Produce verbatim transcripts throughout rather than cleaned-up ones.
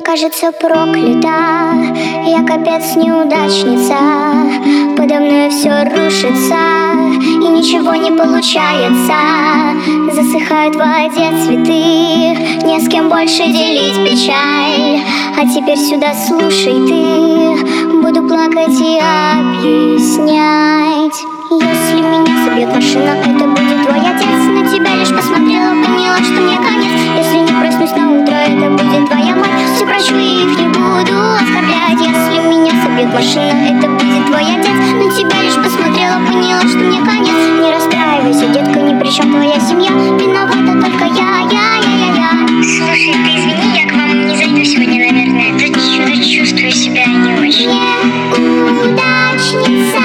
кажется, проклята. Я капец неудачница, подо мной все рушится и ничего не получается. Засыхают в воде цветы, не с кем больше делить печаль. А теперь сюда слушай ты, буду плакать и объяснять. Если меня собьет машина, это будет твой отец. На тебя лишь посмотрела, поняла, что мне конец. Если не проснусь на утро, это будет твоя мать. Все прощу и их не буду оскорблять. Если меня собьет машина, это будет твой отец. На тебя лишь посмотрела, поняла, что мне конец. Не расстраивайся, детка, ни при чем твоя семья. Виновата только я, я, я, я, я. Слушай, ты извини, я к вам не зайду сегодня, наверное. Тут что-то чувствую себя не очень. Неудачница.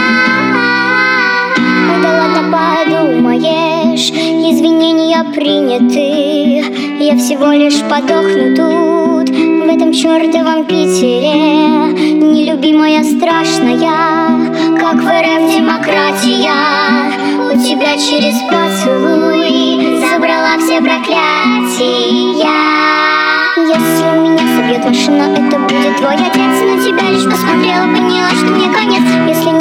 Да ладно, подумаешь, извинения приняты. Я всего лишь подохну тут, в этом чертовом Питере. Нелюбимая, страшная, как в РФ демократия. У тебя через поцелуй забрала все проклятия. Если меня собьет машина, это будет твой отец. На тебя лишь посмотрела, поняла, что мне конец. Если